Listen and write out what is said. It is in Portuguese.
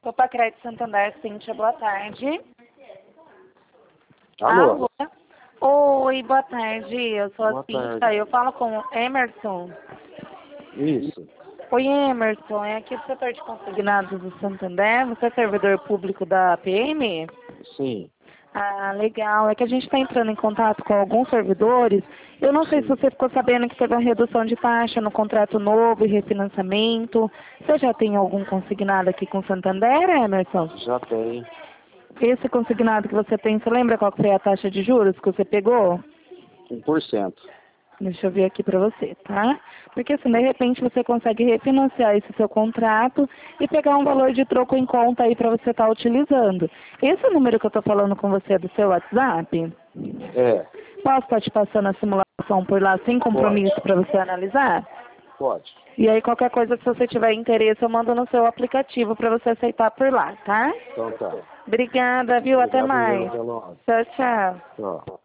Opa, Crédito Santander, Cíntia, boa tarde. Alô? Oi, boa tarde. Eu sou a Boa Cíntia, tarde. eu falo com o Emerson. Isso. Oi, Emerson, é aqui do setor de consignados do Santander. Você é servidor público da PM? Sim. Ah, legal. É que a gente está entrando em contato com alguns servidores. Eu não sei se Sim. você ficou sabendo que teve uma redução de taxa no contrato novo e refinanciamento. Você já tem algum consignado aqui com o Santander, Emerson? Já tem. Esse consignado que você tem, você lembra qual que foi a taxa de juros que você pegou? 1%. Deixa eu ver aqui para você, tá? Porque assim, de repente você consegue refinanciar esse seu contrato e pegar um valor de troco em conta aí para você estar utilizando. Esse número que eu tô falando com você é do seu WhatsApp? É. Posso estar te passando a simulação por lá sem compromisso para você analisar? Pode. E aí qualquer coisa, se você tiver interesse, eu mando no seu aplicativo para você aceitar por lá, tá? Então tá. Obrigada, viu? Até Obrigado mais. mesmo, Delon. Tchau, tchau. Tchau.